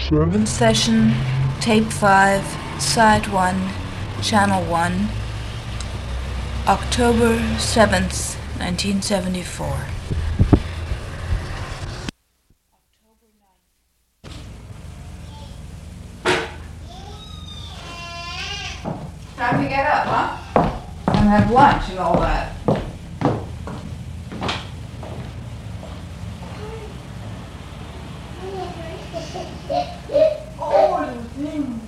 Session, Tape 5, Side 1, Channel 1, October 7th, 1974. Time to get up, huh? And have lunch and all that. Oh, little thing.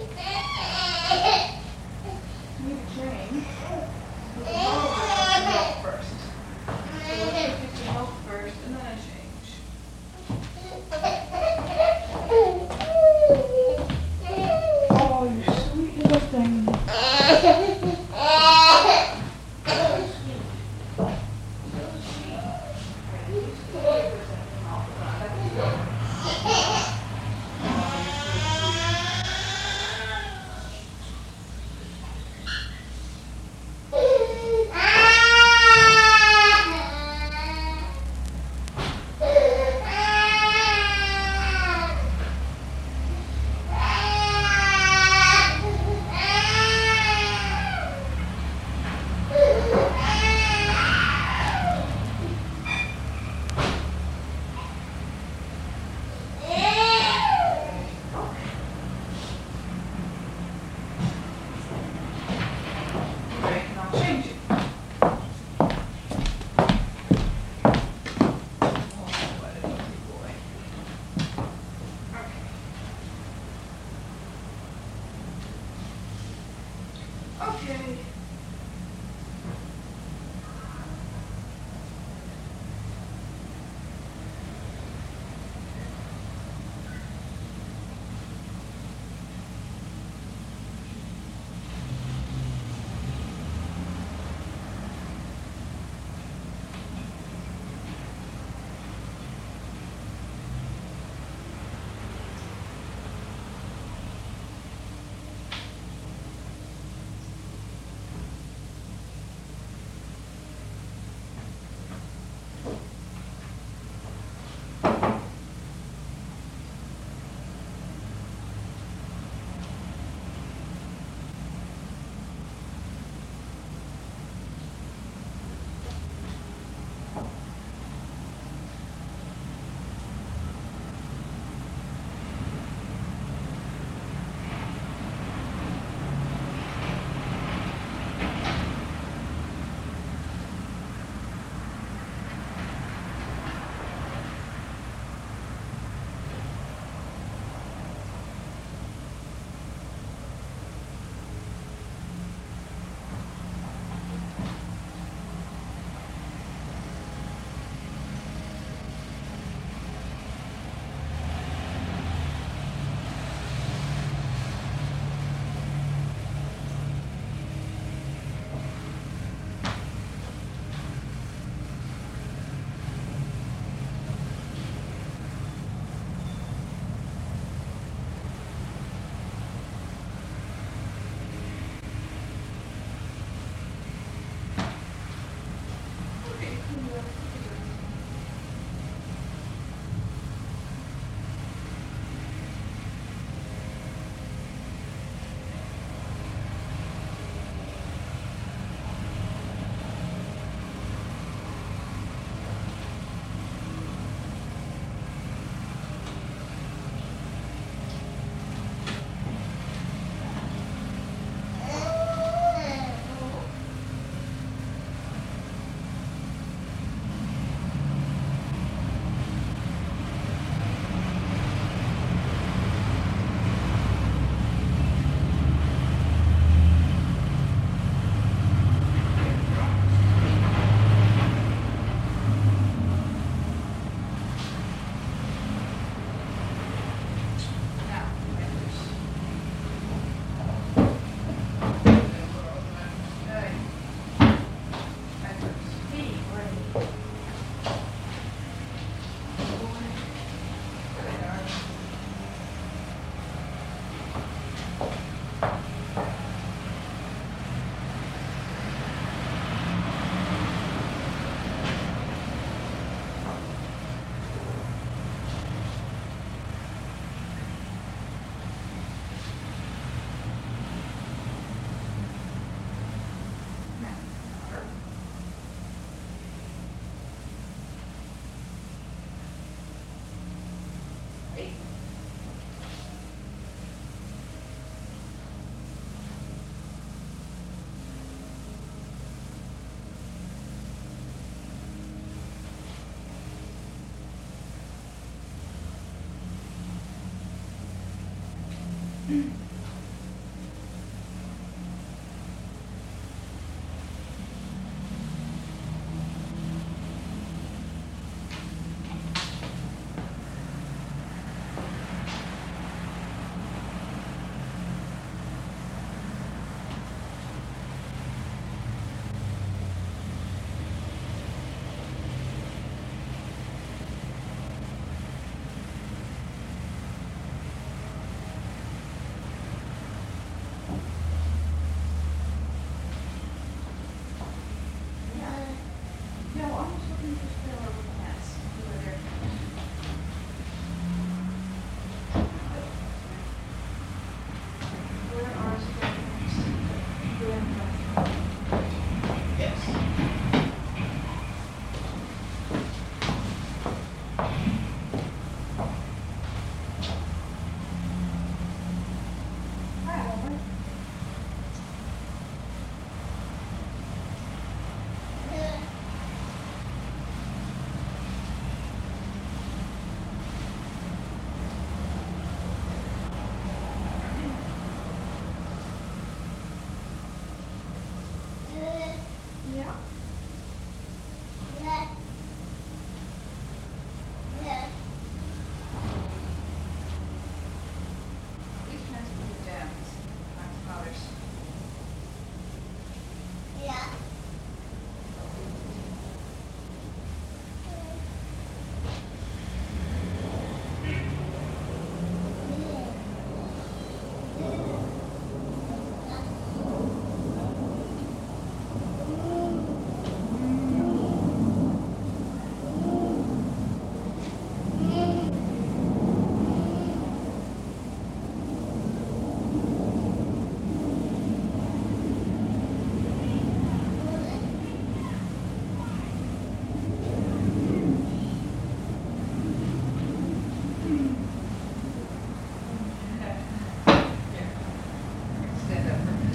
Need to change. But the bottle has milk first. So let's get the milk first and then I change. Oh, you sweet little thing. Yeah, well, I'm just looking for still over the fence. Over there. Where are students? Yes. Hi, Oliver. Yeah. These pens will be gems. Nice colors. Stand up for a minute.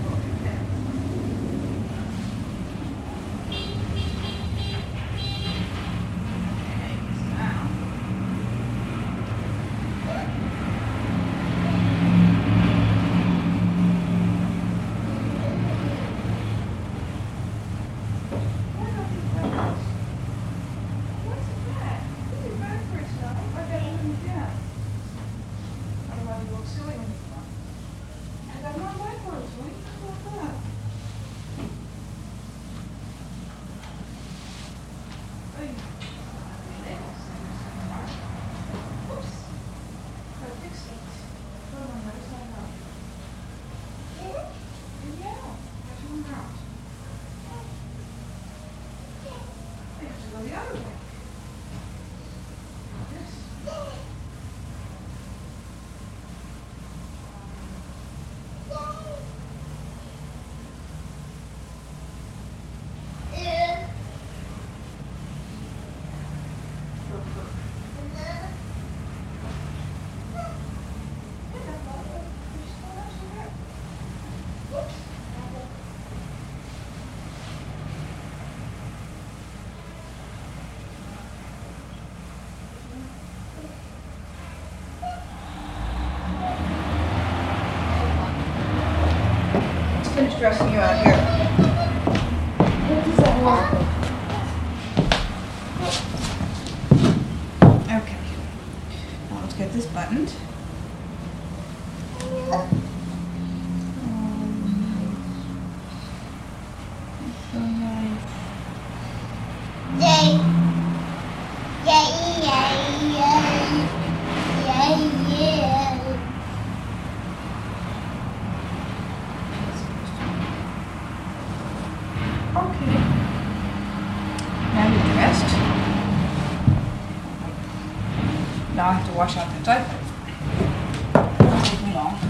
Okay, so now. What are these backwards? What's that? These are backwards now. I gotta put them down. Otherwise you look silly when you come. I got more backwards. What do you think about that? Ay. Oops. Gotta fix it. Put them on the other side out. Yeah. Got to them out. I have to go the other way. This. Let's finish dressing you out here. Okay. Now let's get this buttoned. So nice. Okay. Now you're dressed. Now I have to wash out the diaper. Won't take me long.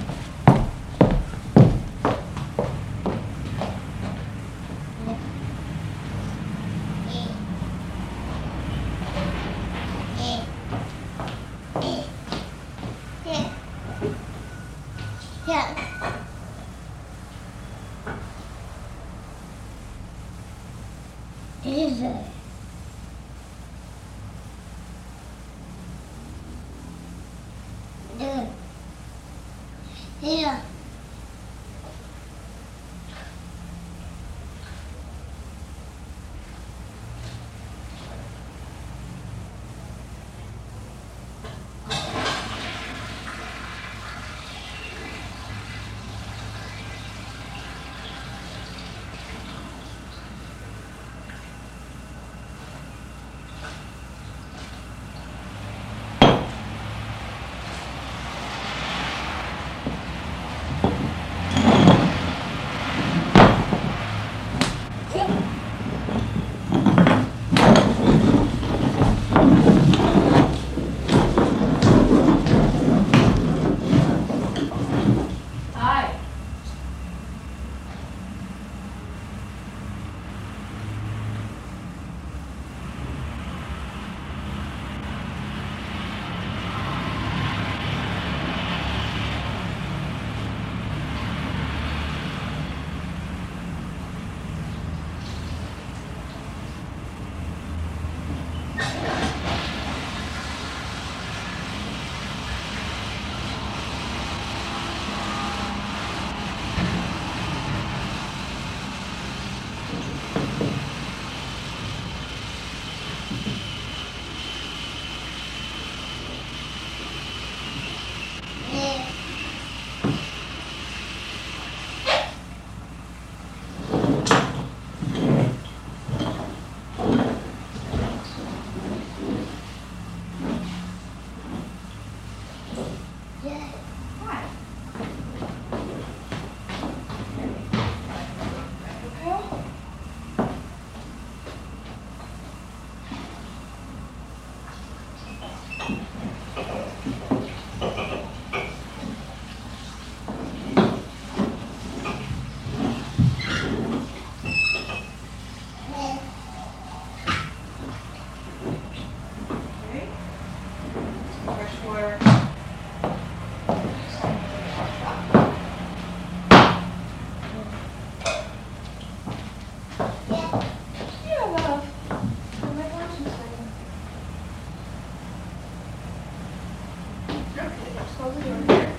Is it? Here. Hi. Hi. Okay. Okay. Fresh water. Yeah, love. I'll make lunch in a second. Okay, let's close the door here.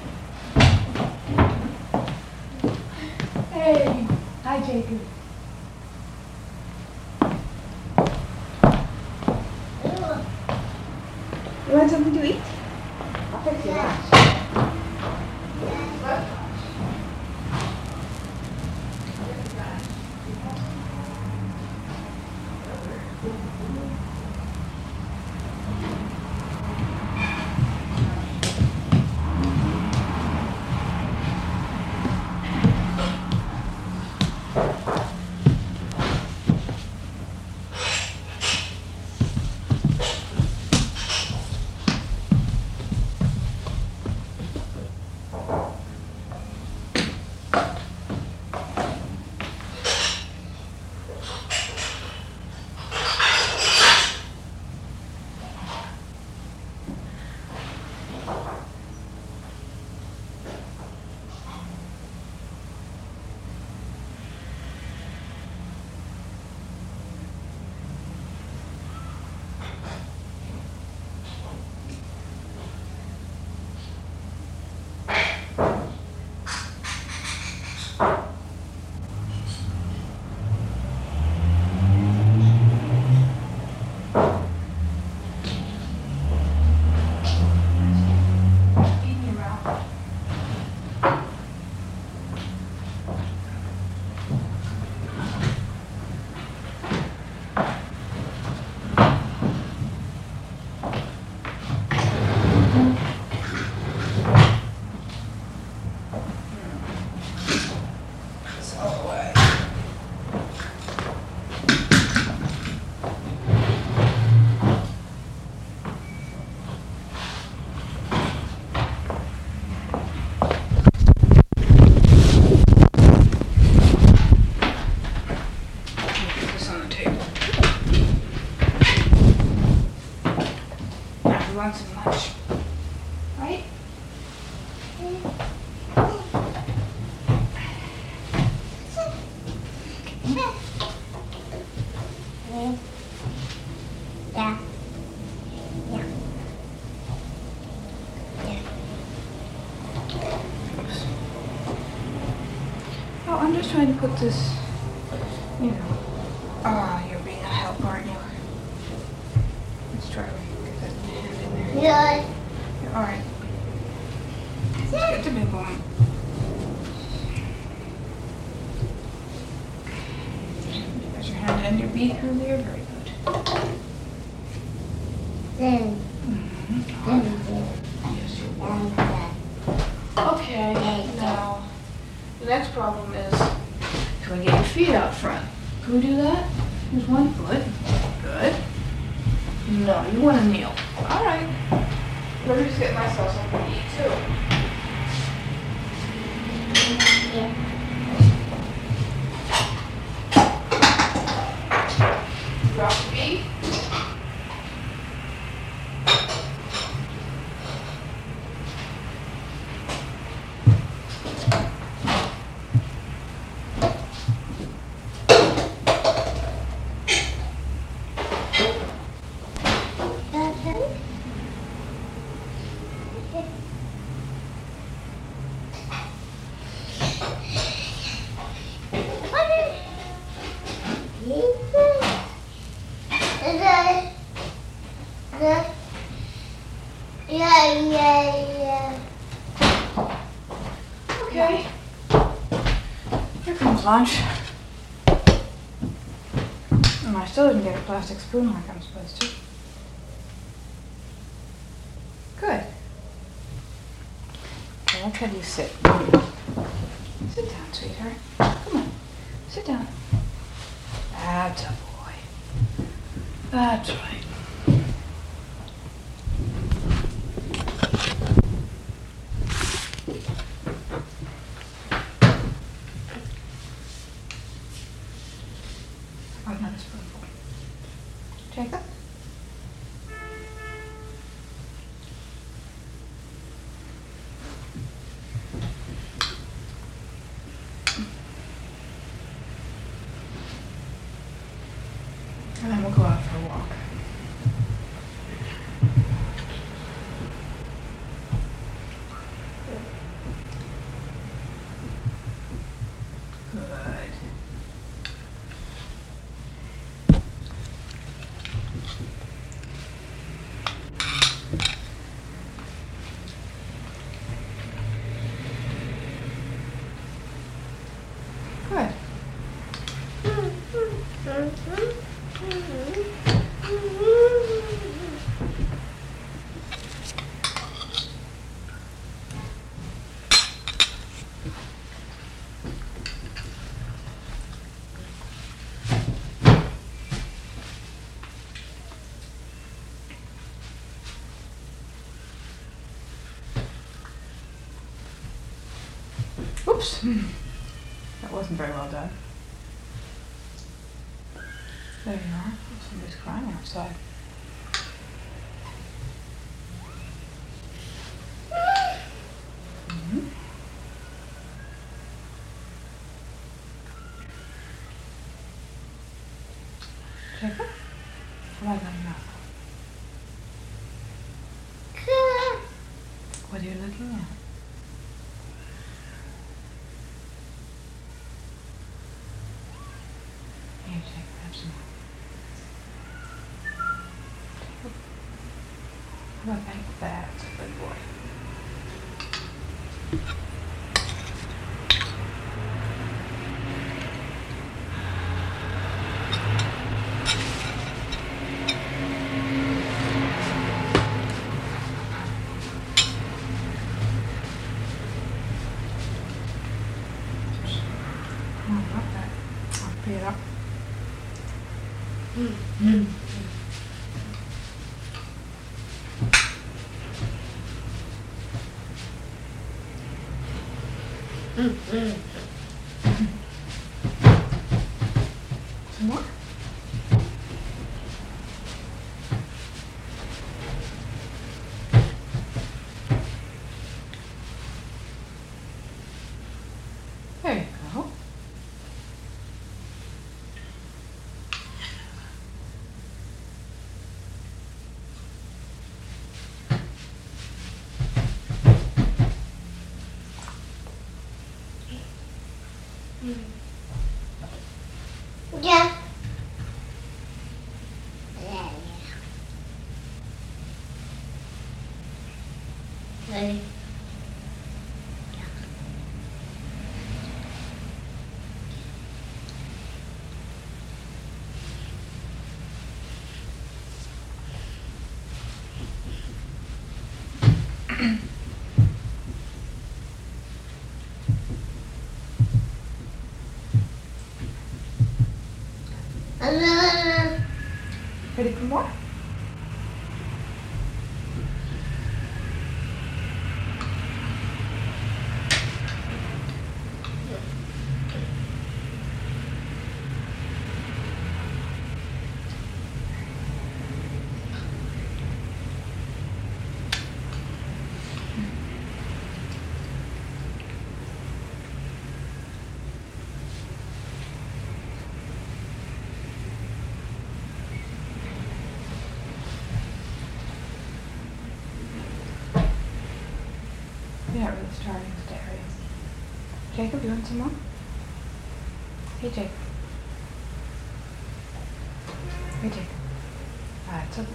Hey. Hi, Jacob. You want something to eat? I'll fix your lunch. Eat in your mouth. It's all away. Put this on the table. Now we want some lunch. Right? Yeah. Yeah. trying to put this, you know. Ah, you're being a help, aren't you? Let's try to get that hand in there. Yeah. All right. Let's get the big one. There's your hand and your beaker there. Very good. Then. Yes, you are. Okay, now the next problem is, can we get your feet out front? Can we do that? Here's one foot. Good. No, you want to kneel. All right. Let me just get myself something to eat too. Drop the feet. Yeah. Okay. Here comes lunch. And I still didn't get a plastic spoon like I'm supposed to. Good. Okay, let's have you sit. Sit down, sweetheart. Come on. Sit down. That's a boy. That's right. Another spoonful. Jacob? And then we'll go out for a walk. Good. Good. Oops. That wasn't very well done. There you are. Somebody's crying outside. Mm-hmm. Jacob? How about that mouth? What are you looking at? Here, Jacob, have some more. Jacob. How about that? That's a good boy. Come on, drop that. I'll pick it up. Some more? There you go. Ready? Ready for more? You're not really starting today, are you? Jacob, you want some more? Hey, Jacob. Hey, Jacob. Alright, it's a boy.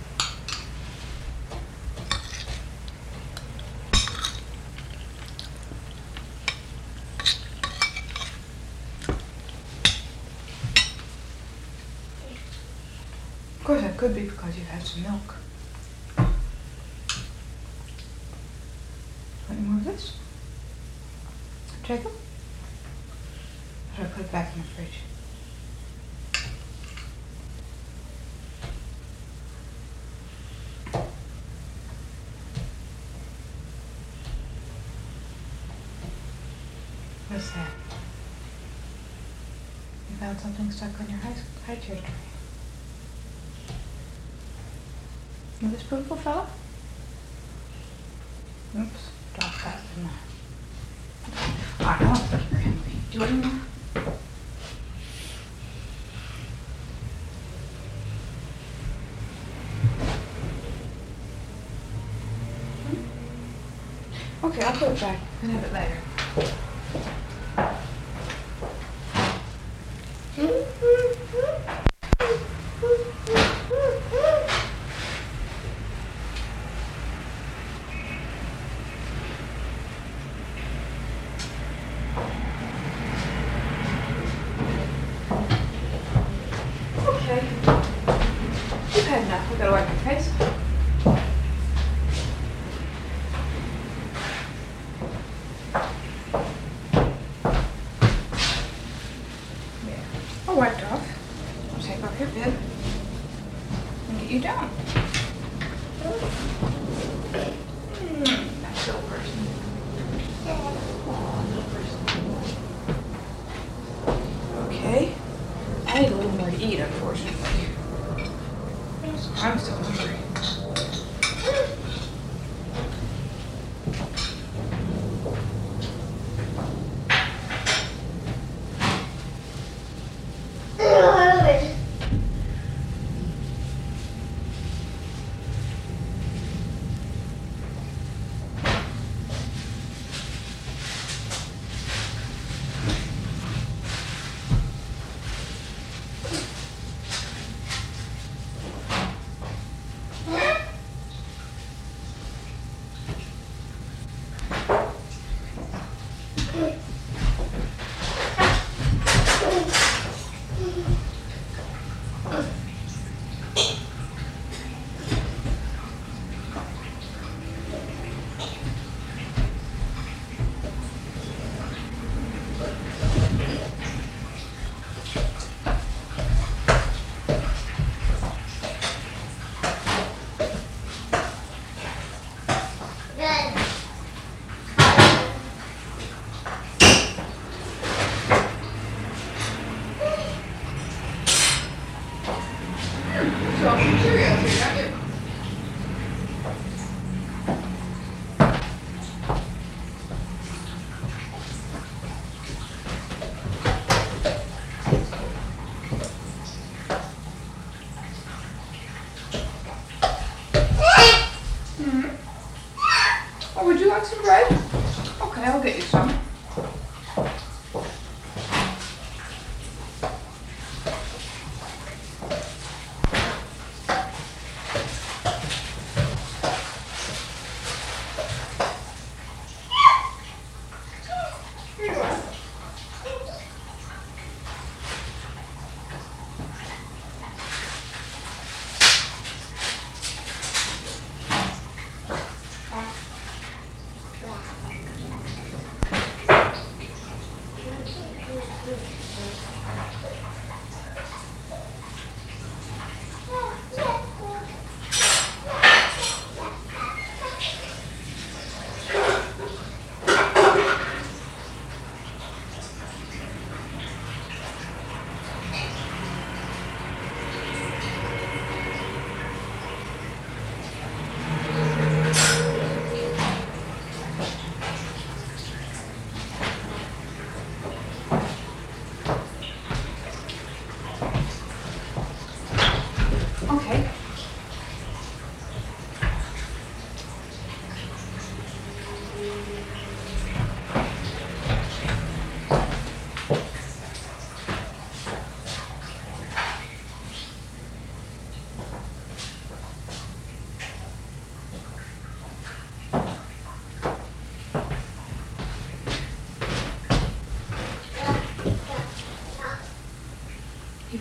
Of course, that could be because you've had some milk. Any more of this? Jacob? Or should I put it back in the fridge? What's that? You found something stuck on your high chair tray. Another spoonful fella? Oops, dropped that, didn't I? Alright, I don't think you're hungry. Do you want any more? Okay, I'll put it back and have it later. Okay. You've had enough. We've got to wipe your face. All wiped off. I'll take off your bib and get you down. That little person. Oh, little person. Okay. I need a little more to eat, unfortunately. I'm still hungry. Oh, would you like some bread? Okay, I'll get you some.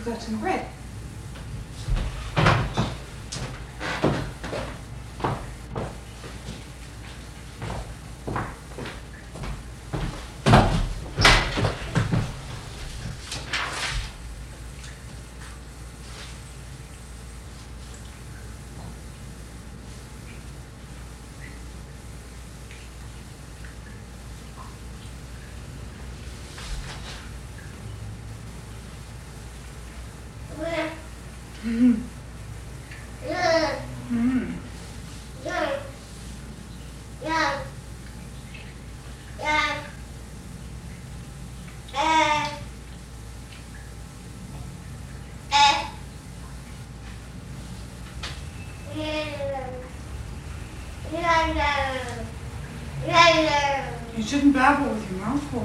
you've got some bread. Mm. Mm. You shouldn't babble with your mouth full.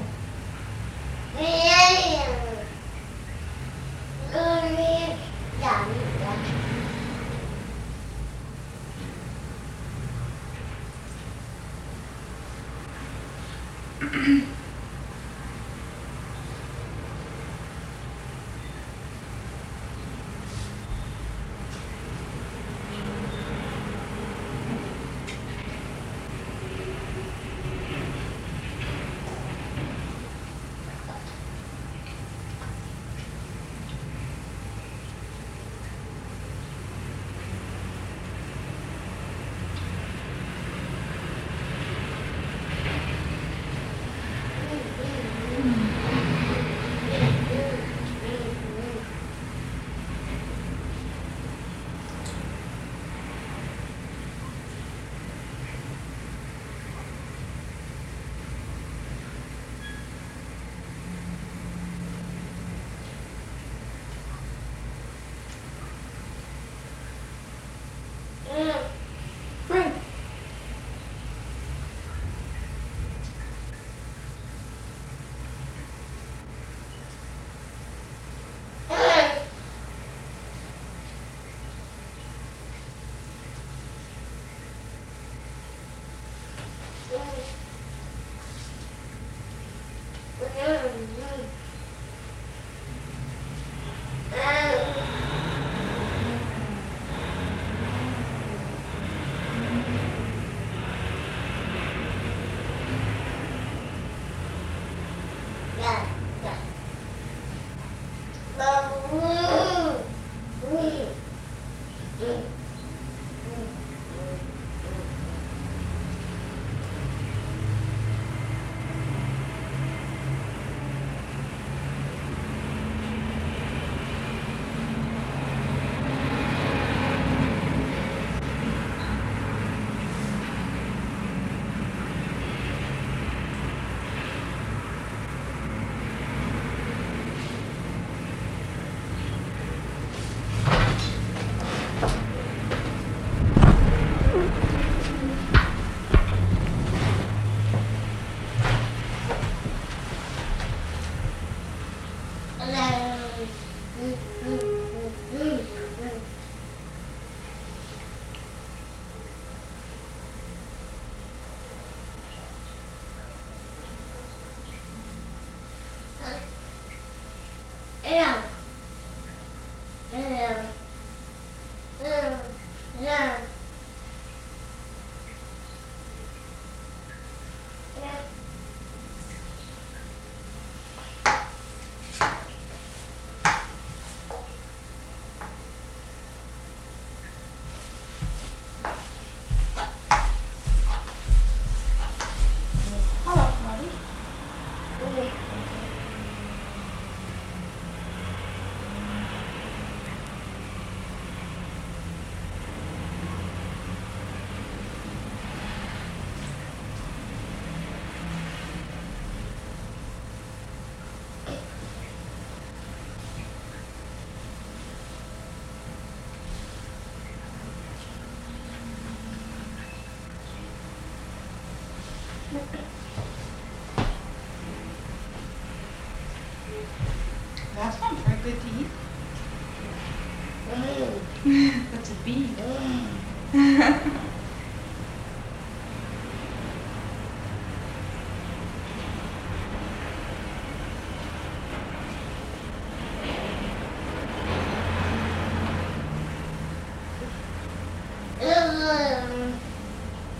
Bread. That's not very good to eat. That's a bee.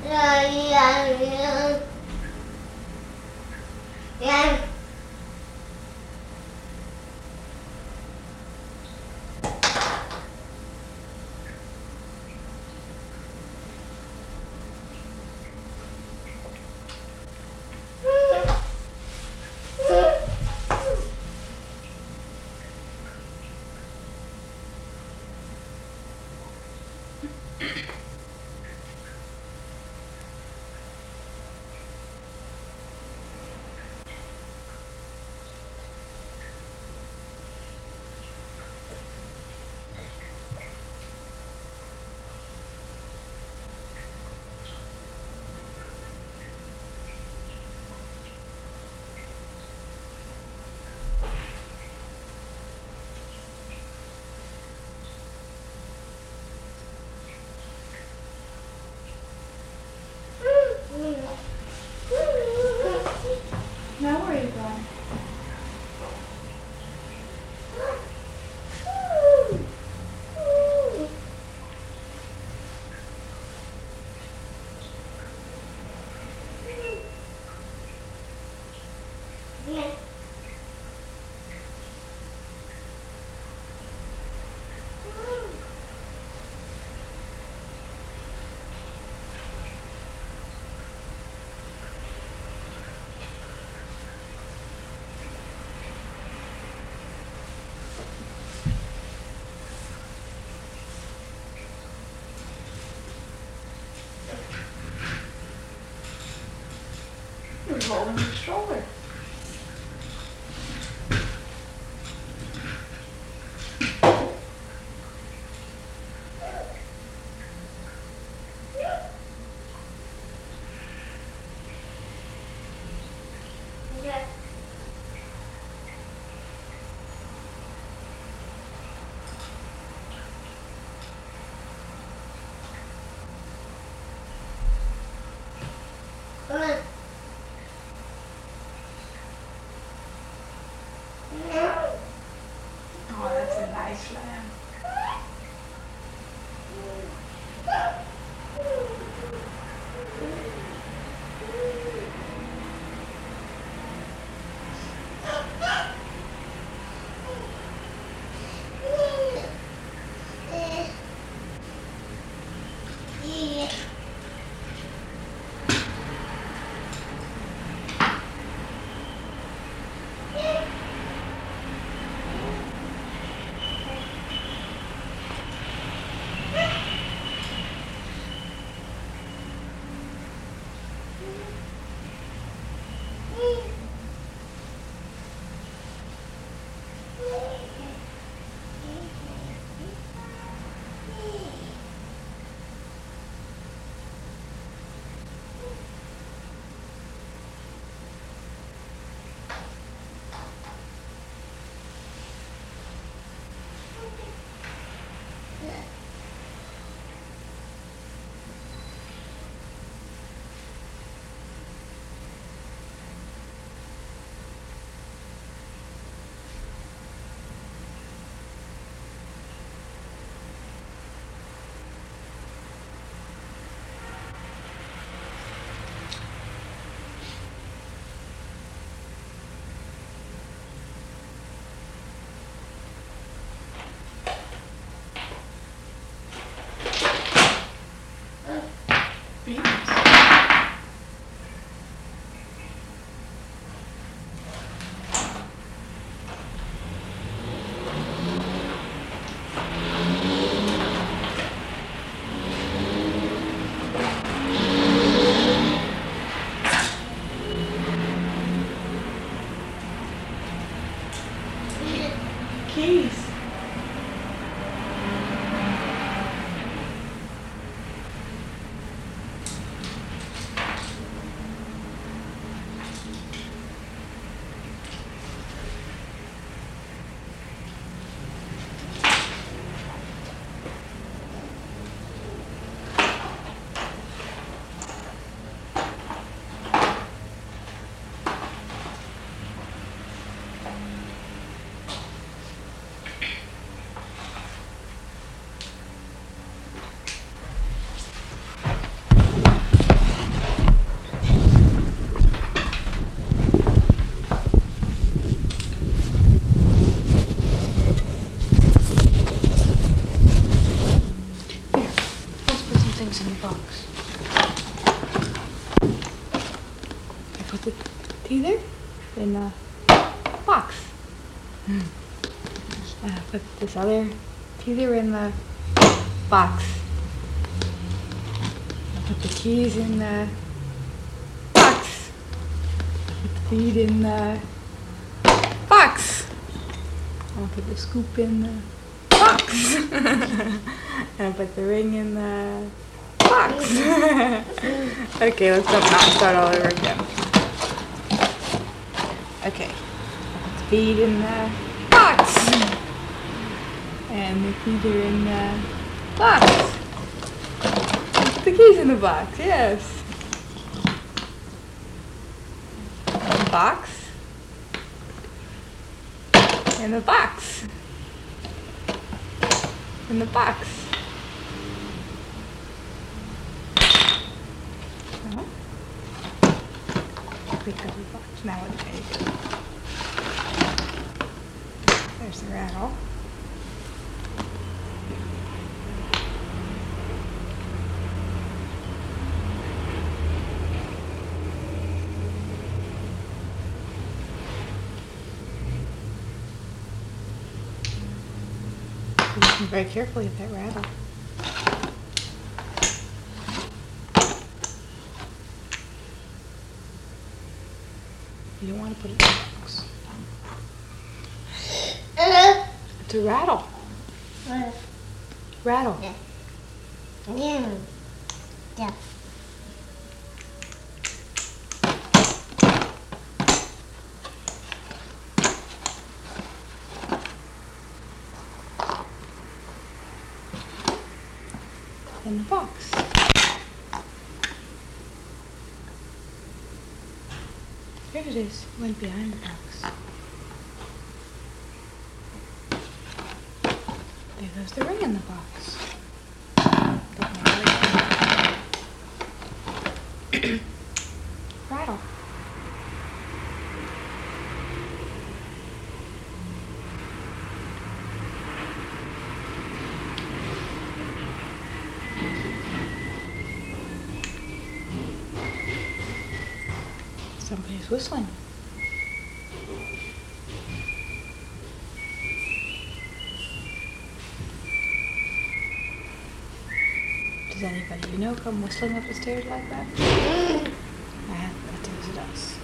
Now where are you going? You're holding your stroller. things in the box. I put the teether in the box. I put this other teether in the box. I put the keys in the box. Put the feed in the box. I'll put the scoop in the box. And I put the ring in the box. Okay, let's not start all over again. Okay, I put the feed in the box. And the feeder in the box. Put the keys in the box, yes. The box. In the box. In the box. Pick up the box. Now what do I do? There's the rattle. Listen very carefully at that rattle. You don't want to put it in the box. It's a rattle. Rattle. Yeah. In the box. Here it is. It went behind the box. There goes the ring in the box. Rattle. Somebody's whistling. Does anybody you know come whistling up the stairs like that? That tells it us.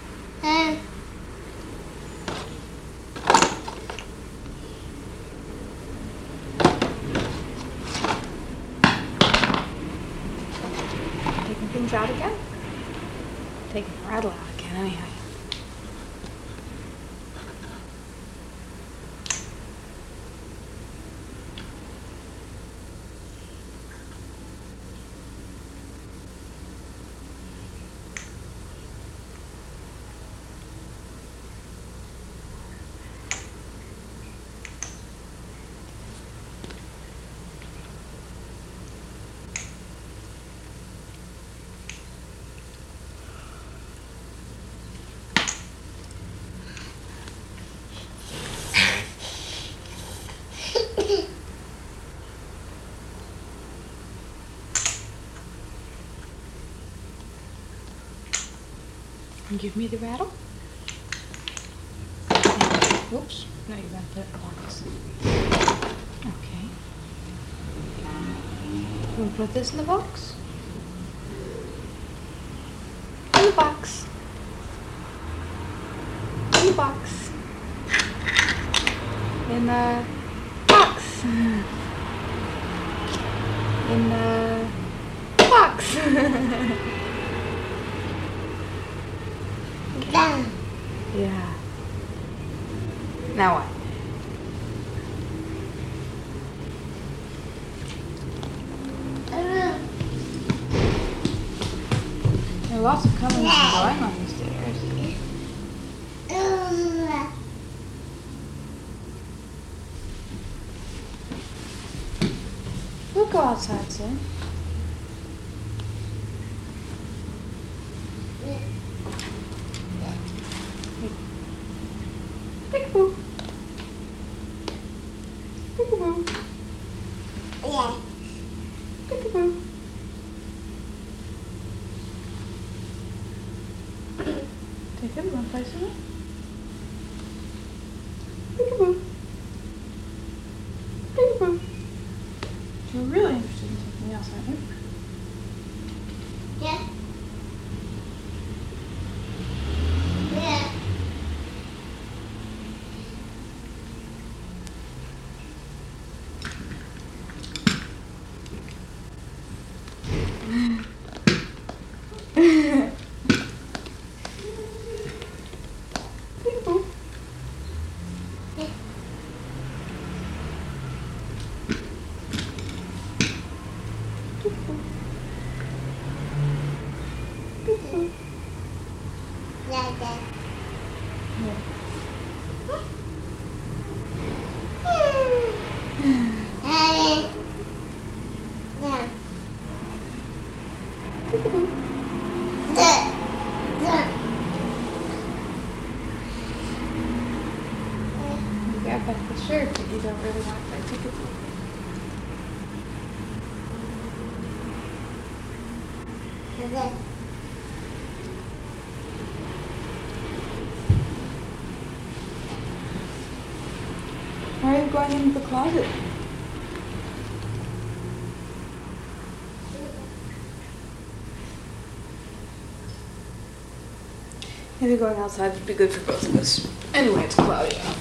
Taking things out again? Taking the rattle out again, anyhow. And give me the rattle. Oops. No, you're going to put it in the box. Okay. You want to put this in the box? In the box. In the box. In the box. In the box. Yeah. Now what? There are lots of coming and going on the stairs. We'll go outside soon. Peekaboo. Peekaboo. Yeah. Peekaboo. Jacob, you want to play something? Peekaboo. Peekaboo. You're really interested in something else, aren't you? Yeah. Yeah. Peekaboo. Peekaboo. Yeah, yeah. Yeah. Hey. Yeah. Peekaboo. You got back the shirt, but you don't really want to play peekaboo. Okay. Why are you going into the closet? Maybe going outside would be good for both of us. Anyway, it's cloudy out.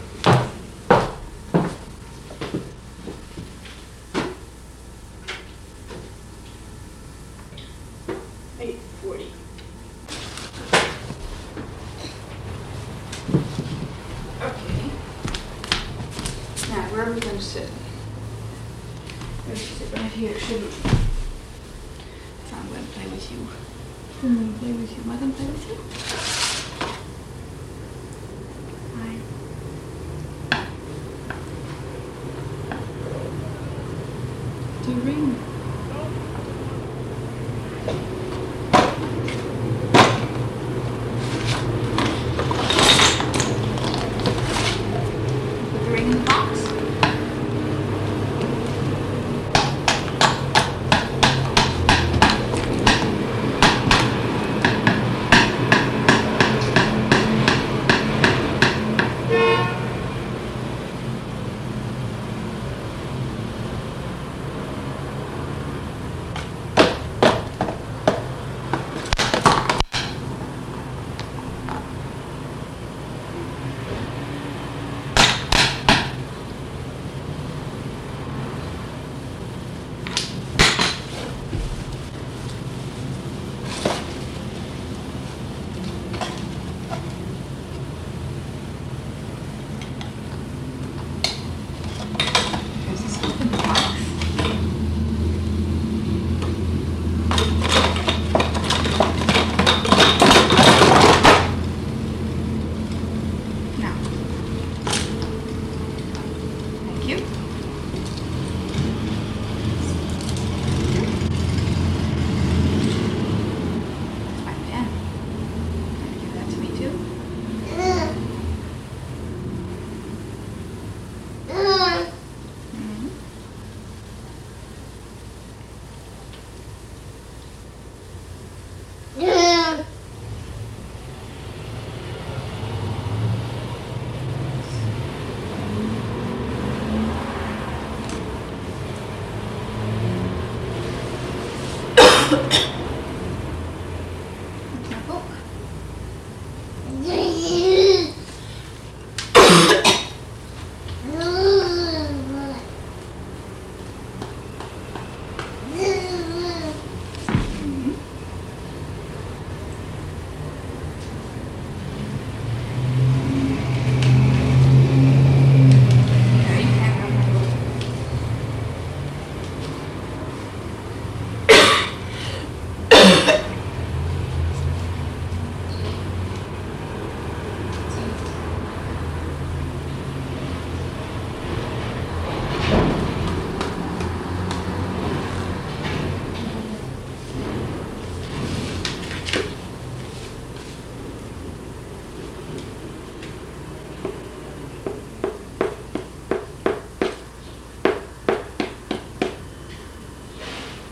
Okay. Now, where are we going to sit? We should sit right here, shouldn't we? So I'm going to play with you. I'm going to play with you. Am I going to play with you? Fine. The ring. Put the ring in the box. Here's the stuff in the box. Now. Thank you. That's my pen. Can you give that to me too? Mm-hmm. That's my book. Mm-hmm. Okay, you can't have my book.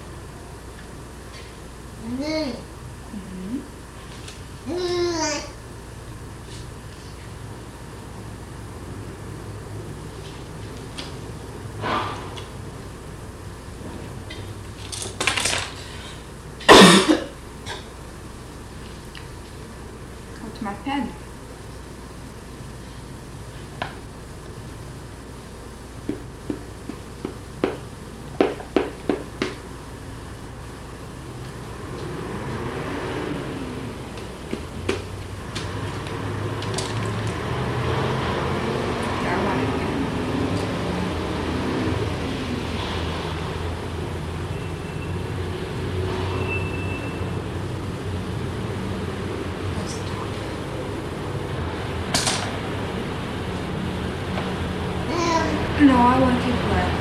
Mm-hmm. my pen. There, I want it again. What's the top? No, I want to keep playing.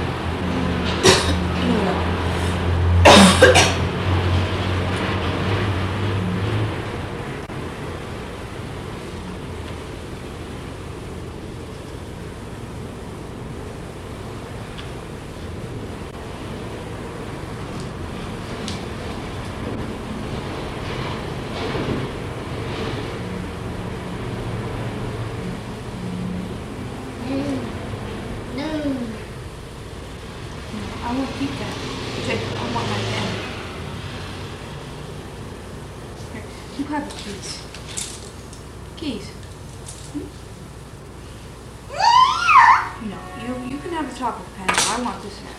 No. I won't keep that. Jacob, I want my pen. Here, you have the keys. Keys. No, you can have the chocolate pen. I want this now.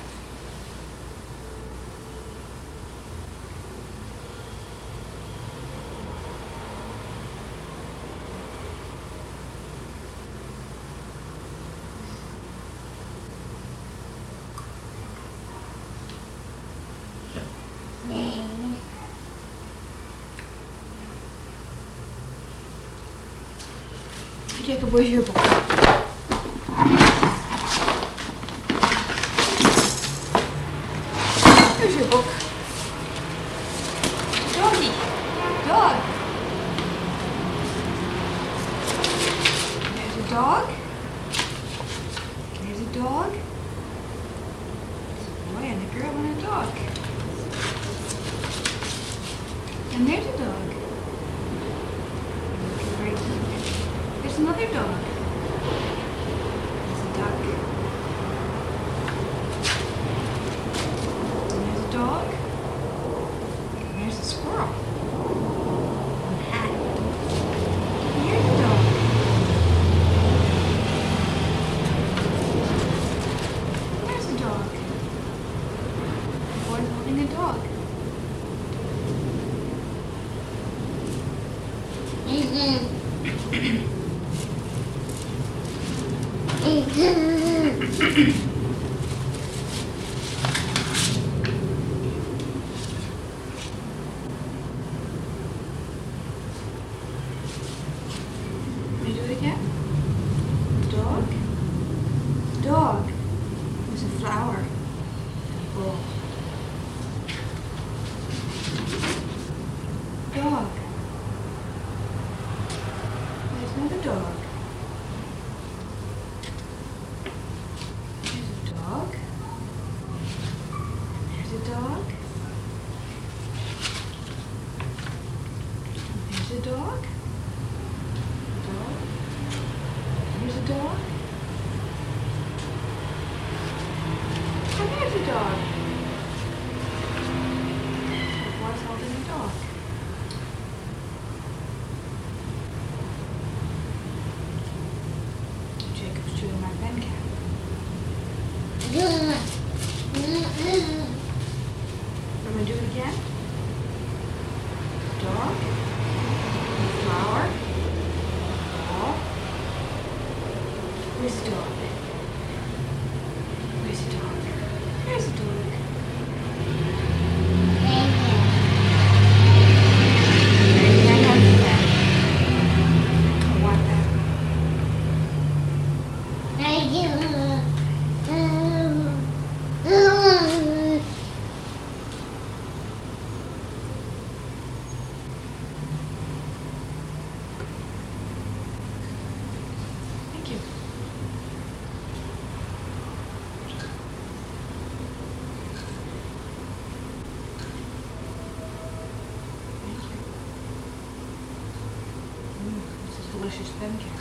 Jacob, where's your book? Here's your book. Doggy. Dog. There's a dog. There's a dog. There's a boy and a girl and a dog. And there's a dog. There's another dog. There's a duck. And there's a dog. And there's a squirrel. And a hat. And here's a dog. And there's a dog. The boy's holding a dog. Can you do it again? Dog? Dog. There's a flower. And a bowl. Dog. There's another dog. There's a dog. There's a dog. There's a dog. Dog. Here's a dog. And there's a dog. The boy's holding a dog. Jacob's chewing my pen cap. I'm gonna do it again. Dog. Flower. Ball. Where's the dog? Where's the dog? There's the dog. There, I have the pen. I want that. Thank you. Thank you. This is delicious pen care,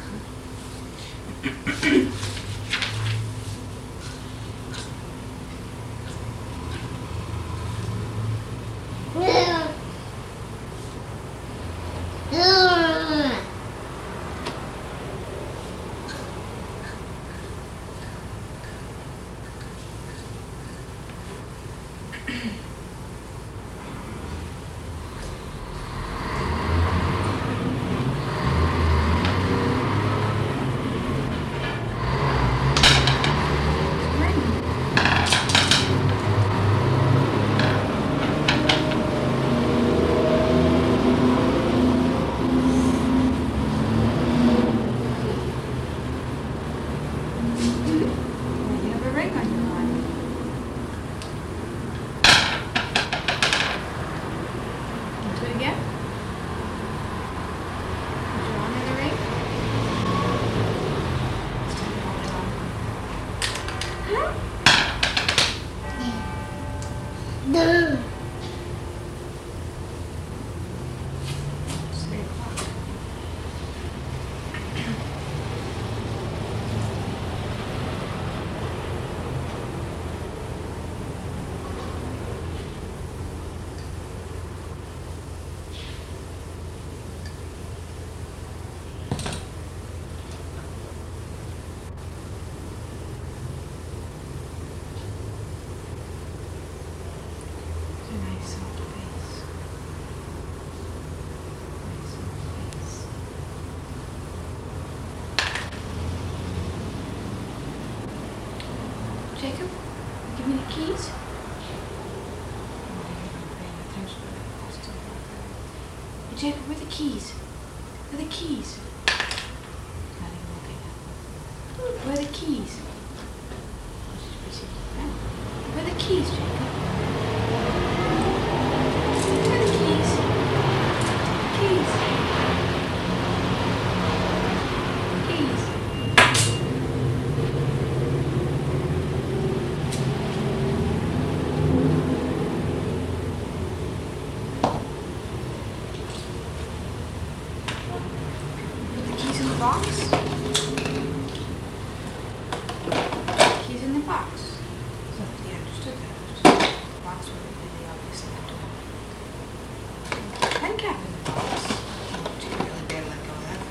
Jacob, where are the keys? Where are the keys? Not even looking at them. Where are the keys? Oh, she's busy. Where are the keys, Jacob? Where are the keys? Keys. Keys. Put the keys in the box. Keys in the box. So they understood that. The box would be really obviously had to have. Pen cap in the box. Oh, she really better let go of that.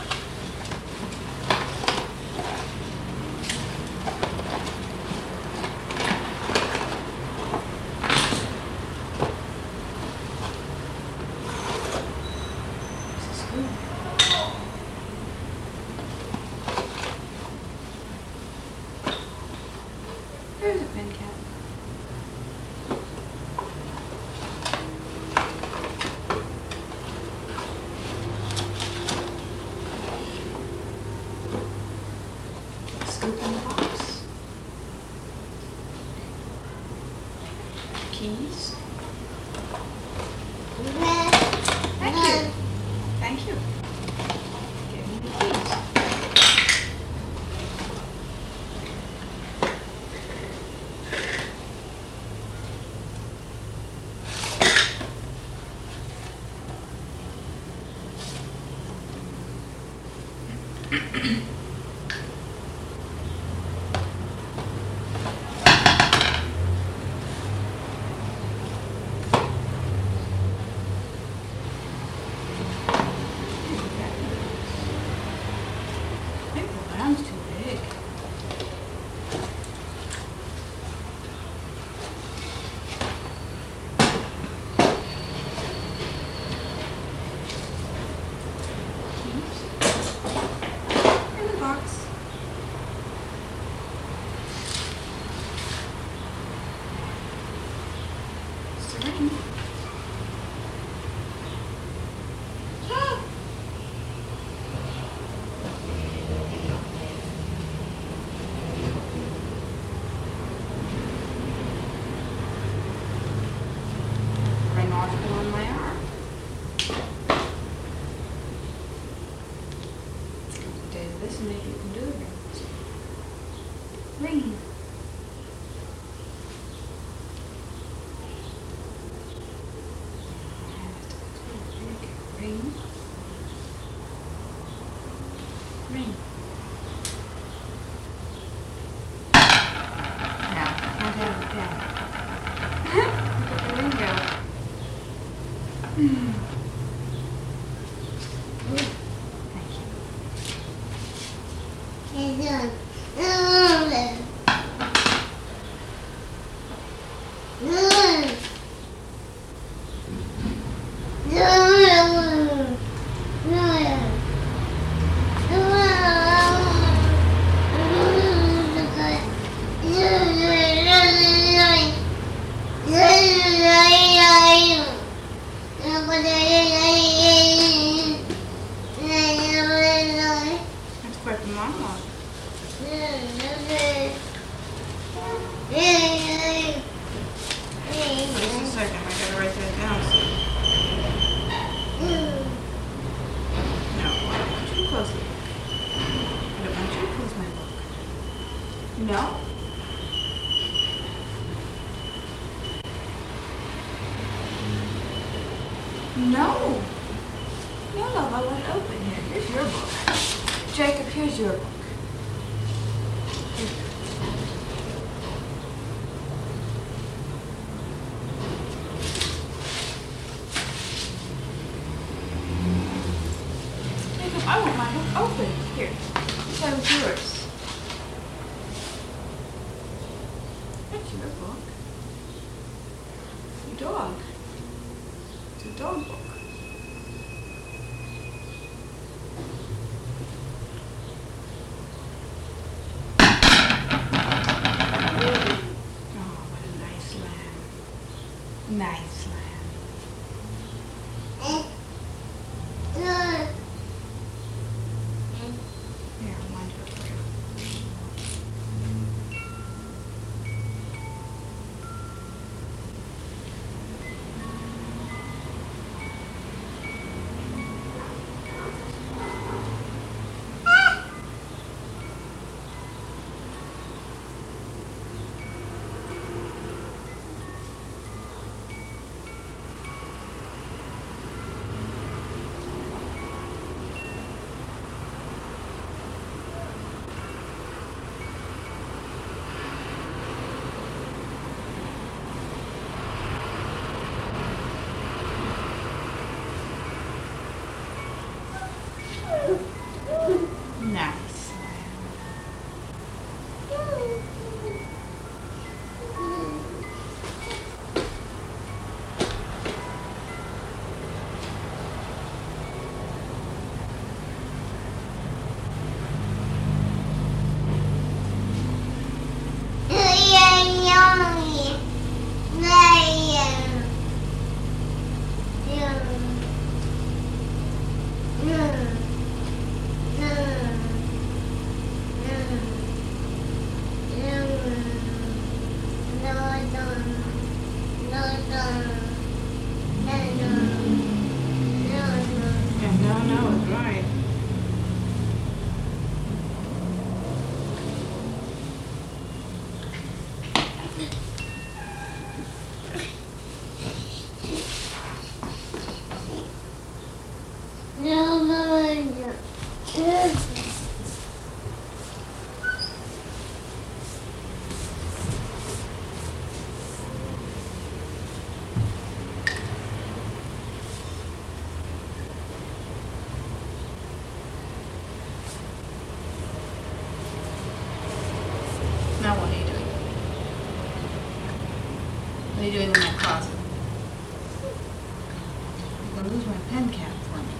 This is good. There's a pen cap. Scoop in the box. Keys. Thank you. Thank you. Give me the keys. Maybe the round's too big. Keys. In the box. Syringe. Ring article on my arm. Do this and maybe you can do the rings. Ring. Ring. Ring. No, can't have the pen. Look at the ring go. Good. Thank you. That's quite the monologue. Just a second, I gotta write that down. No, I don't want you to close the book. I don't want you to close my book. No? No. No, love, I want it open here. Here's your book. Jacob, here's your book. Jacob, I want my book open. Here. That was yours. That's your book. Your dog. It's a dog book. Oh, what a nice lamb. Nice lamb. to lose my pen cap for me.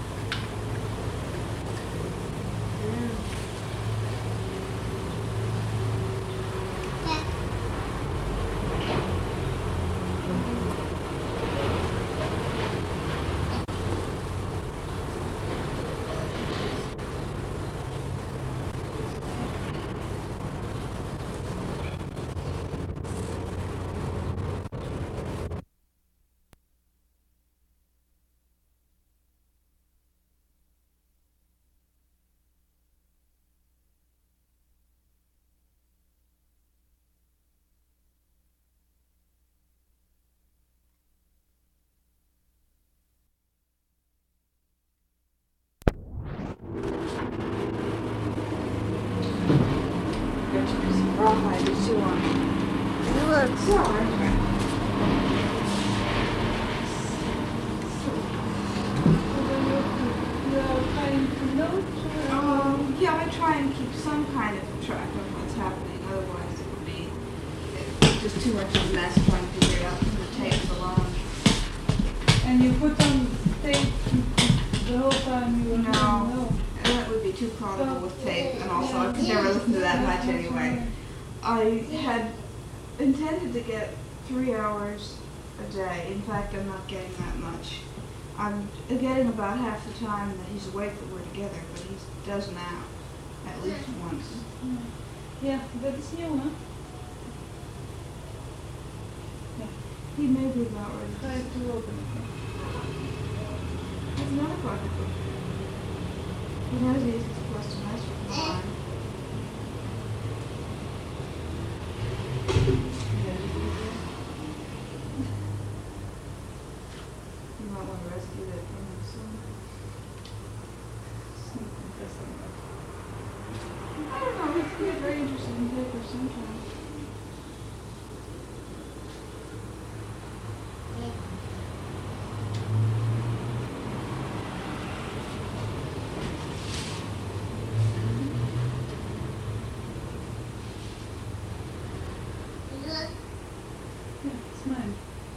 Got your piece of rawhide to chew on. Look. Sorry. Yeah, I try and keep some kind of track of what's happening. Otherwise, it would be just too much of a mess trying to figure it out from the tapes alone. And you put on tape the whole time you were No, and that would be too chronicable with tape, and also I could never listen to that much anyway. I had intended to get 3 hours a day. In fact, I'm not getting that much. I'm getting about half the time that he's awake that we're together, but he does nap at least once. Yeah, that is new, huh? He may be about ready. Try to open it. It's not a pocketbook. He knows he's supposed to mess with the line. You might want to rescue that from him soon. I don't know, it could be a very interesting paper sometimes. Yeah, it's mine.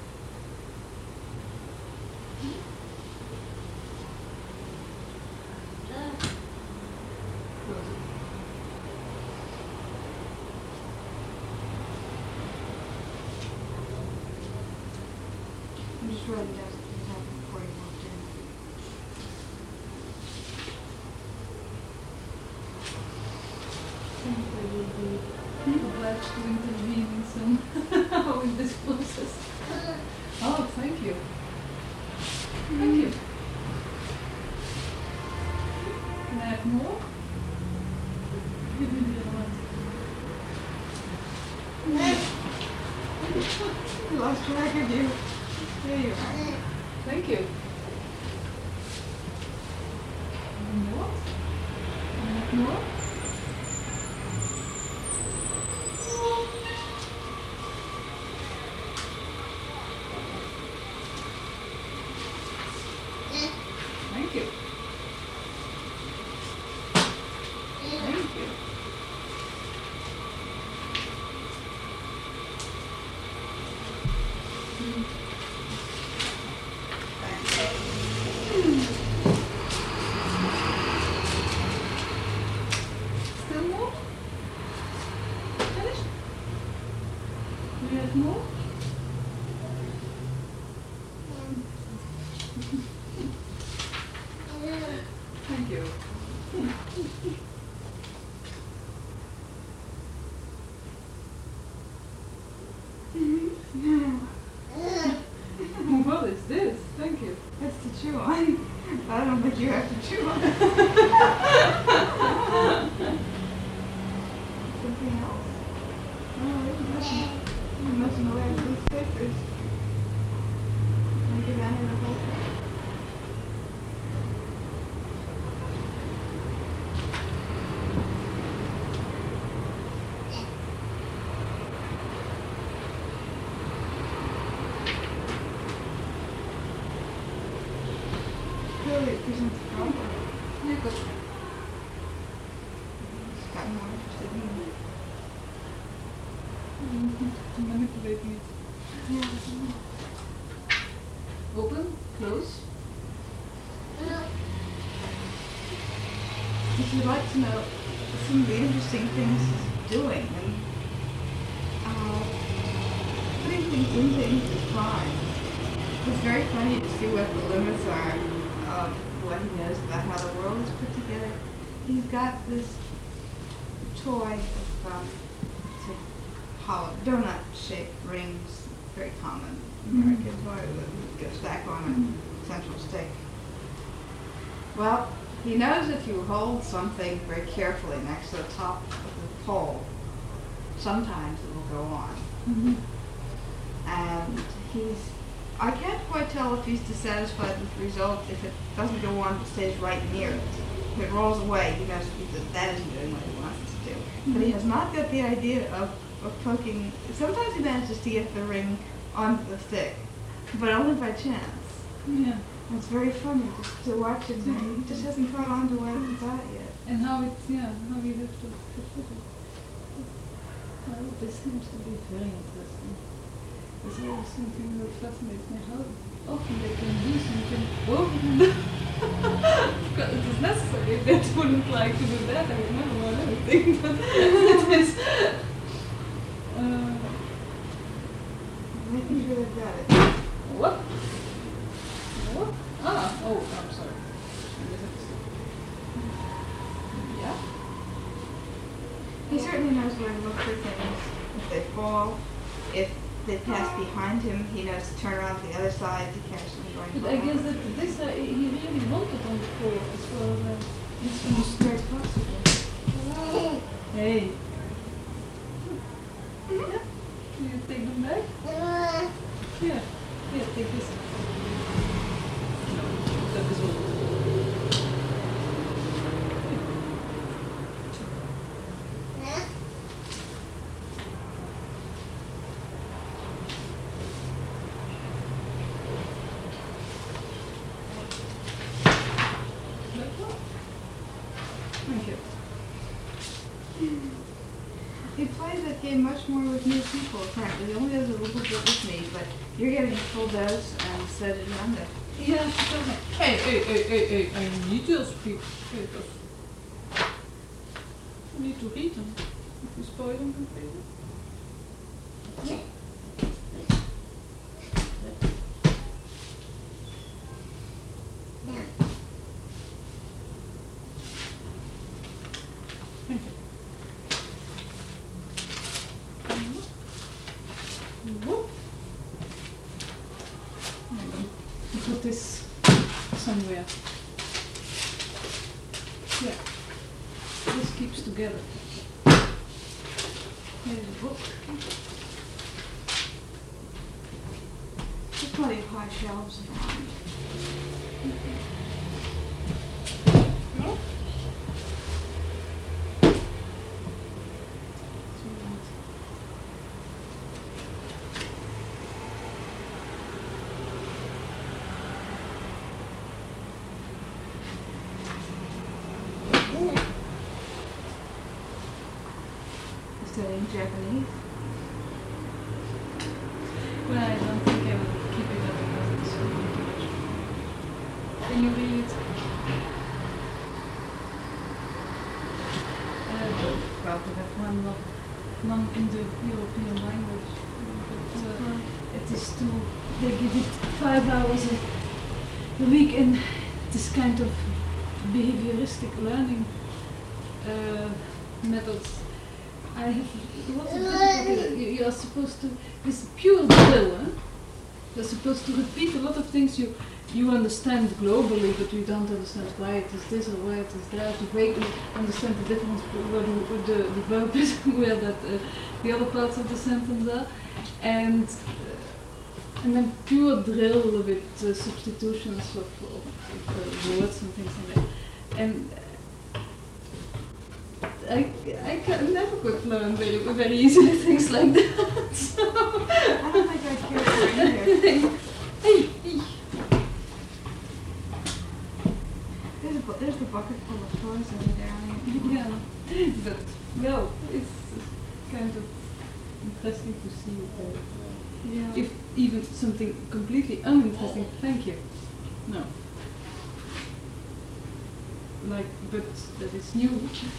I'm just writing down what happened before you walked in. Think I will be obliged to intervene in some with this process. Oh, thank you. Thank you. Can I have more? Give me the other one. I lost track of you. There you are. Thank you. More? Can I have more? Thank you. Thank you. Still more? Finished? Do you have more? Thank you. What is this? Thank you. That's to chew on. I don't think you have to chew on. Something else? Oh, there's nothing. You're messing away with these papers. Can I get down here the whole thing? Clearly it presents a problem. Yeah, good. Just got more interested in it. Manipulating it. Yeah. Open, close. if you'd like to know some of the interesting things he's doing and putting things into time, it's very funny to see what the limits are of what he knows about how the world is put together. He's got this toy of hollow donut-shaped rings, very common American toy that gets back on a central stick. Well, he knows if you hold something very carefully next to the top of the pole, sometimes it will go on. And I can't quite tell if he's dissatisfied with the result if it doesn't go on but stays right near it. If it rolls away, he knows that isn't doing what he wants it to do. But he has not got the idea of poking. Sometimes he manages to get the ring onto the stick, but only by chance. Yeah. It's very funny just to watch it. He just hasn't caught on to where it's at yet. And how you have to fit it. Well, this seems to be very interesting. There's always something that fascinates me. How often they can do something over and because it is necessary. If they wouldn't like to do that, I would never want anything. But it is. Making sure they've got it. What? What? Ah, oh, I'm sorry. Yeah. He certainly knows where to look for things. If they fall, if they pass behind him, he knows to turn around to the other side to catch them going But I guess that this he really wanted on the floor as well as it's from as straight as possible. Hey. Yeah. Do you take them back? Yeah. Yeah, take this. That is all. Thank you. He plays that game much more with new people, apparently. He only does a little bit with me, but you're getting a full dose, and so did Yanda. Yeah, hey, I need to speak. Because I need to read them. If you spoil them completely. Thank you. Whoop. I'm going to put this somewhere. Yeah. This keeps together. Here's a book. There's plenty of high shelves around. No? Studying Japanese. Well, I don't think I will keep it up because it's really too much. Can you read it? Well, we have one in the European language. But it is too, they give it 5 hours a week in this kind of behavioristic learning methods. I have lots of difficulty. You are supposed to, this is pure drill, huh? You're supposed to repeat a lot of things you understand globally, but you don't understand why it is this or why it is that. You vaguely understand the difference where the verb is, where that the other parts of the sentence are, and then pure drill with substitutions of words and things like that. And I never could learn very easily things like that. So I don't think I'd care for it either. Hey. There's the bucket full of toys over there. Yeah, but well, it's kind of interesting to see Yeah. if even something completely uninteresting. Thank you. No. like, but that it's new.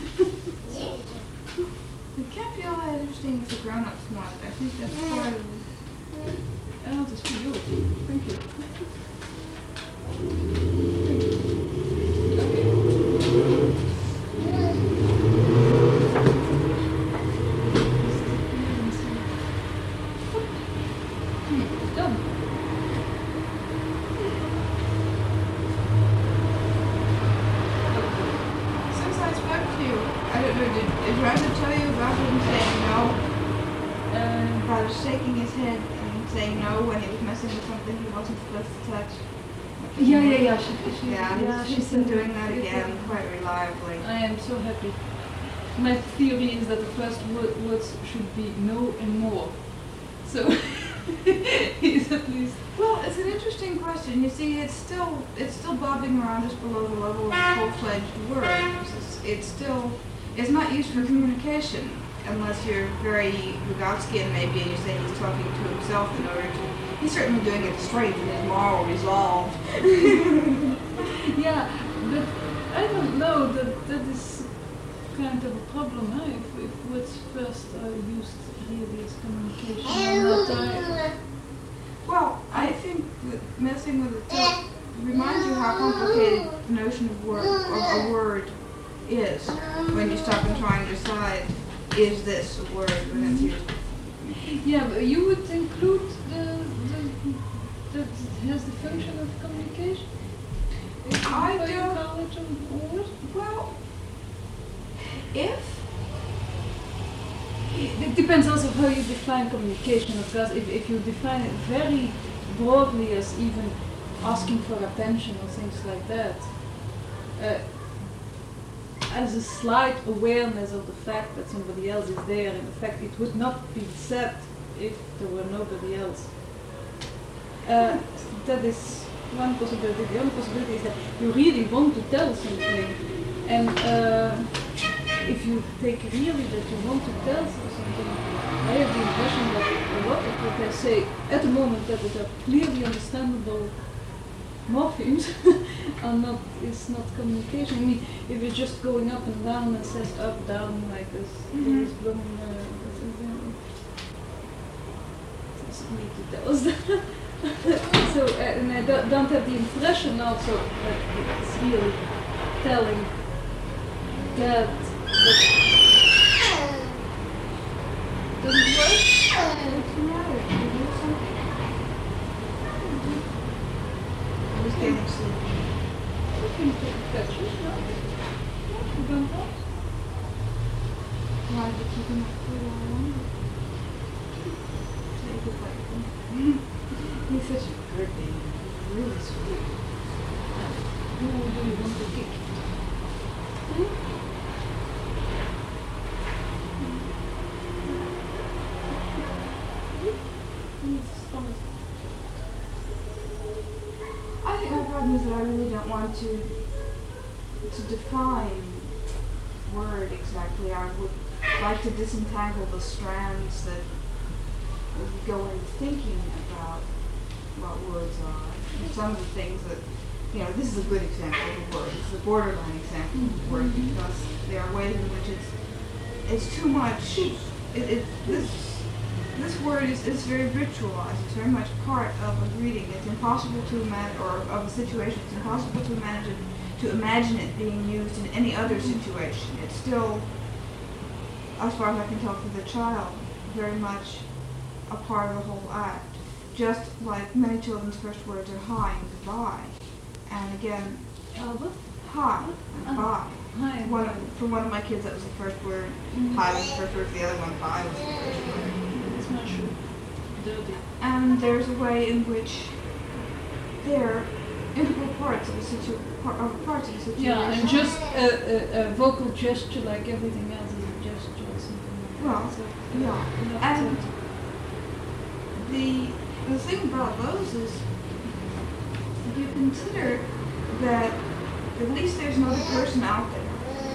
It can't be all that interesting as the grown-ups want it. I think that's part of it. And I'll just for you. Thank you. Done. Since I spoke to you, I don't know, did Rhonda tell you about him saying no? About shaking his head and saying no when he was messing with something he wasn't supposed to touch? Yeah. She's been doing that again quite reliably. I am so happy. My theory is that the first words should be no and more. So he's at least. Well, it's an interesting question. You see, it's still bobbing around just below the level of full-fledged words. It's not used for communication unless you're very Vygotskian maybe and you say he's talking to himself in order to. He's certainly doing it to strengthen his moral resolve. Yeah, but I don't know that is kind of a problem. Huh? If words first are used really as communication and not Well, I think that messing with the tongue reminds you how complicated the notion of a word is when you stop and try and decide, is this a word when it's used? Yeah, but you would include that it has the function of communication? I Before you don't- call it a word? Well, if It depends also how you define communication, of course. If you define it very broadly as even asking for attention or things like that, as a slight awareness of the fact that somebody else is there, and in fact it would not be said if there were nobody else. That is one possibility. The other possibility is that you really want to tell something, and if you take really that you want to tell something, I have the impression that a lot of what I say at the moment that are clearly understandable morphemes is not communication. I mean, if it's just going up and down and says up, down like this, this bloom, it's need to tell us that. So, and I don't have the impression also that it's really telling that. Doesn't it work? what's the matter? Did you do something? I was getting sleepy. You can fetch it, no? You don't want? Why did you keep him up for a while longer? Take it like He's such a good baby. He's really sweet. who do you want to kick? I think my problem is that I really don't want to define word exactly. I would like to disentangle the strands that go in thinking about what words are. And some of the things that, this is a good example of a word. This is a borderline example of a word because there are ways in which it's too much. This word is very ritualized. It's very much part of a greeting. It's impossible to imagine, or of a situation. It's impossible to imagine it being used in any other situation. It's still, as far as I can tell for the child, very much a part of the whole act. Just like many children's first words are hi and goodbye. And again, Albert? hi and bye. Hi. For one of my kids, that was the first word. Hi was the first word. For the other one, bye was the first word. It's not true. Dirty. And there's a way in which they're integral parts of a situation. Yeah, and just a vocal gesture like everything else is a gesture or something like Well, that. So, yeah. enough And to- the thing about those is you consider that at least there's another person out there.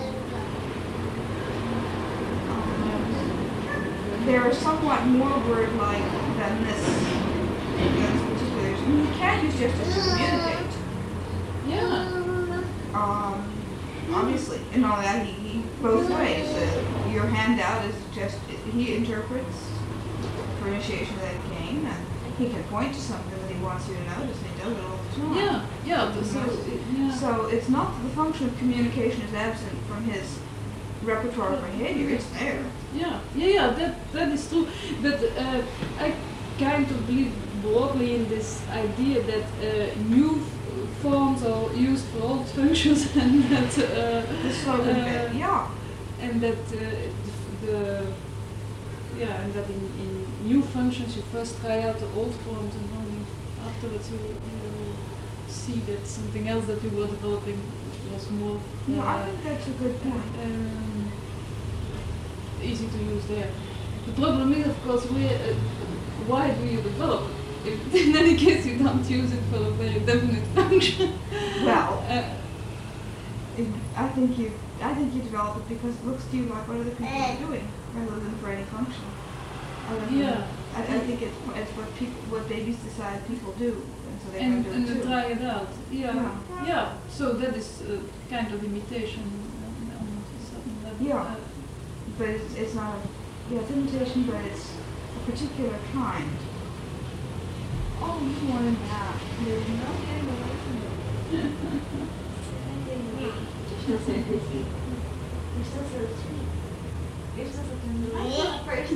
They're somewhat more word-like than this particular. I mean, you can use gestures to communicate. yeah. obviously, and all that, he both ways. Your handout is just, he interprets for initiation of that game, and he can point to something that he wants you to notice, and he does it all the time. Yeah, yeah. Yeah. So it's not that the function of communication is absent from his repertoire of behavior, it's there. Yeah, that is true. But I kind of believe broadly in this idea that new forms are used for old functions, and that and that and that in new functions you first try out the old forms, and only afterwards you see that something else that you were developing was more I think that's a good point. easy to use there. The problem is, of course, why do you develop it? If in any case you don't use it for a very definite function. Well, I think you develop it because it looks to you like what other people are doing, rather than for any function. I think it's what babies decide people do, and so they can do it and too. try it out. Yeah. So that is kind of imitation. But it's not it's imitation, but it's a particular kind. Oh, you wanted that. There's no getting away from it. You're still so sweet. You're still so sweet. You're still so tender. I love person.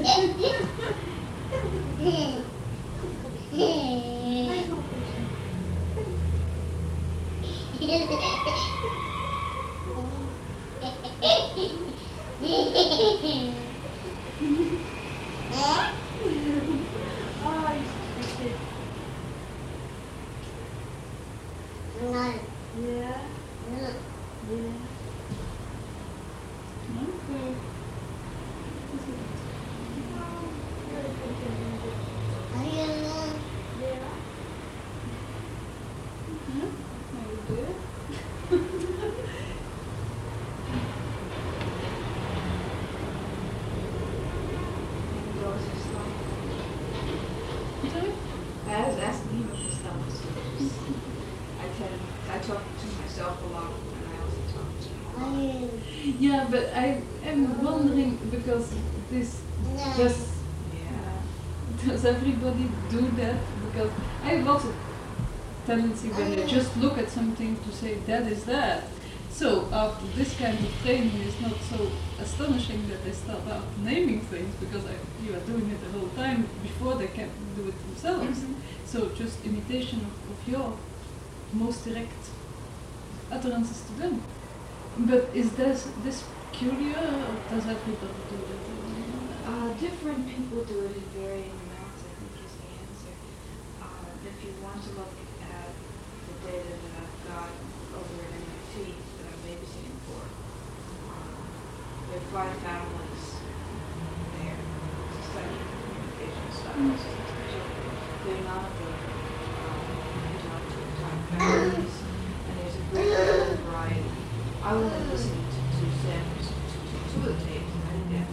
I was asking him if he stops. I talk to myself a lot, and I also talk to him. Yeah, but I am wondering, because this does everybody do that? Because I have lots of tendency when I just look at something to say that is that. So after this kind of training, it's not so astonishing that they start out naming things, because you are doing it the whole time before they can do it themselves. Mhm. So just imitation of your most direct utterances to them. But is this peculiar, or does everybody do that? Different people do it in varying amounts, I think is the answer. If you want to look at the data that I've got over at MIT that I'm babysitting for, there are 5 families there to study communication styles. So they're none of the top families, and there's a great deal of variety. I only listened to samples to 2 of the tapes, and I didn't get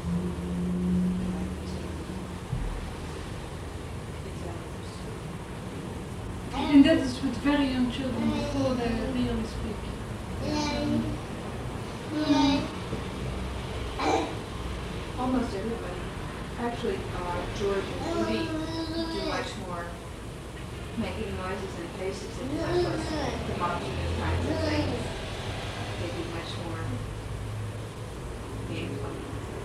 And that is with very young children before they really speak. Almost everybody. Actually, George and Lee do much more making noises and faces and the mocking kinds of things. They do much more being funny.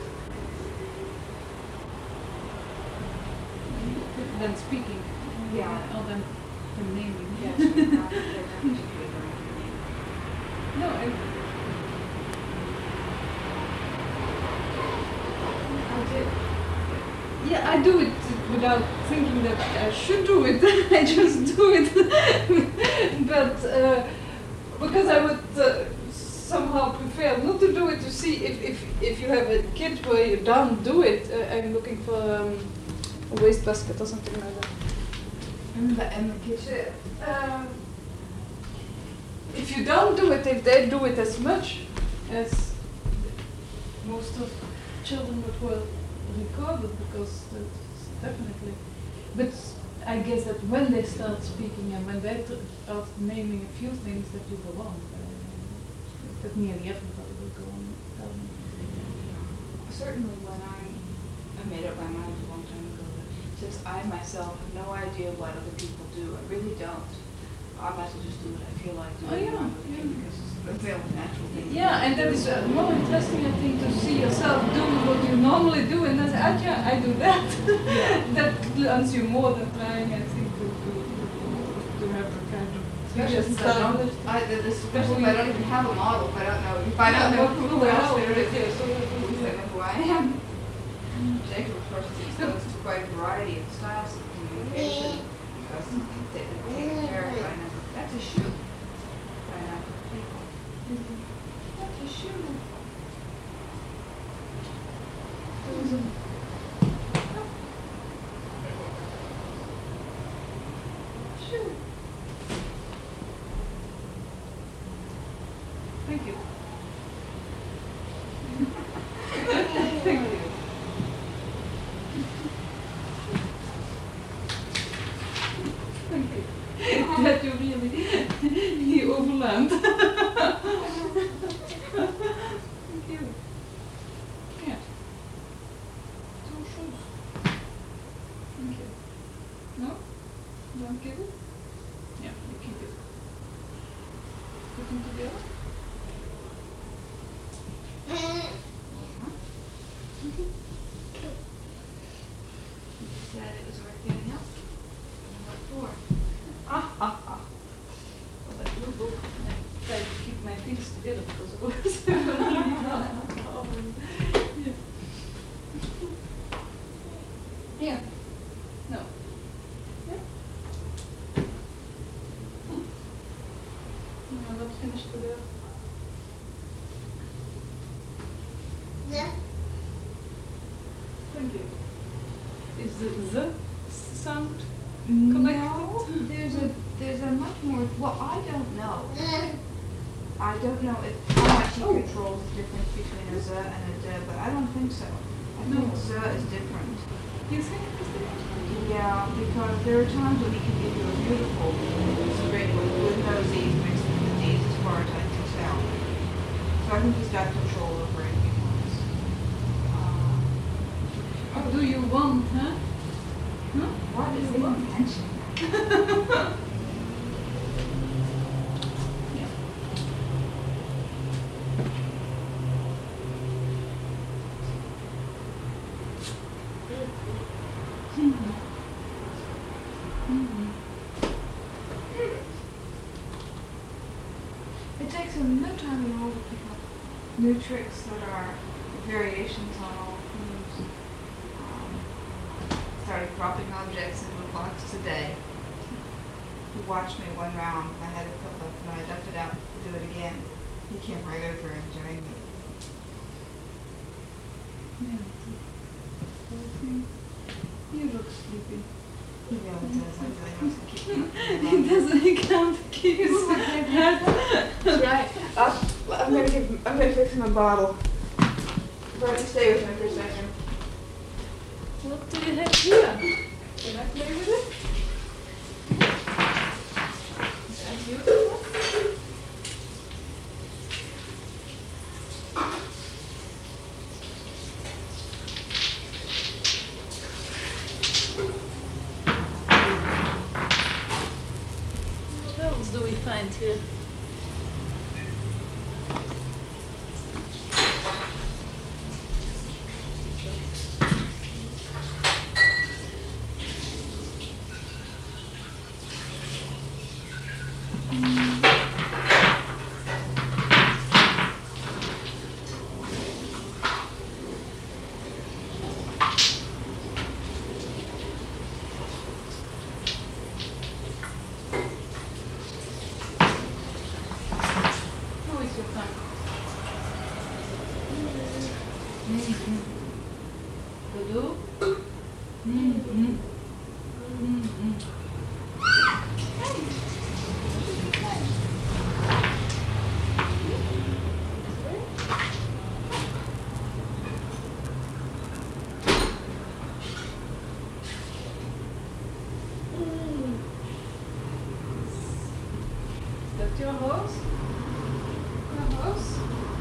Than speaking. Yeah. Or than naming. Yes, they're not particularly very funny. No, I did. yeah, I do it without thinking that I should do it. I just do it. But because I would somehow prefer not to do it, to see if you have a kid where you don't do it. I'm looking for a wastebasket or something like that. And the kids. If you don't do it, if they do it as much as most of children that were recorded, because that's definitely. But I guess that when they start speaking and when they start naming a few things, that you go on. that nearly everybody will go on. Certainly when I made up my mind a long time ago that since I myself have no idea what other people do, I really don't. I might as well just do what I feel like doing. Oh, yeah, Because it's the only natural thing. Yeah, and that is more interesting, I think, to see yourself doing what you normally do, and then say, ah, yeah, I do that. That learns you more than trying, I think, to have a kind of. Especially since especially if I don't even have a model, if I don't know, if I don't know who else there is, so at least I know who I am. Jacob, of course, is exposed to quite a variety of styles of communication because they take care of it. That's a shoe. By enough people. That's a shoe. Shoe. Thank you. Thank you. Thank you. That you really overland. Thank you. Yeah. Two shoes. Thank you. No? Don't give it? Yeah, you keep it. Put them together. Said it was worth getting up. What for? Well, that will go. I try to keep my things together because otherwise I will leave out. Yeah. Yeah. No. Yeah. No, not finished together. The. Thank you. Is the sound connected? No, there's a much more, well, I don't know. I don't know if how much he controls the difference between a Z and a D, but I don't think so. I think Z is different. You think it's different? Yeah, because there are times when he can give you a beautiful string with no Z's mixed with the D's as far as I can tell. So I think he's got control over it because, What do you want, huh? Huh? what is the intention? Yeah. It takes him no time at all to pick up new tricks that are variations on old moves. Started dropping objects into a box today. He watched me one round. I had it put up and I dumped it out to do it again. He came right over and joined me. Yeah. You look sleepy. He really does. I really wants to keep me. He doesn't, he can't keep his head. That's right. I'm gonna fix him a bottle. But stay with me for a second. What do you have here? Can I play with it? Is that beautiful? What else do we find here? Who is your friend? Dodo? Is that your horse? the house.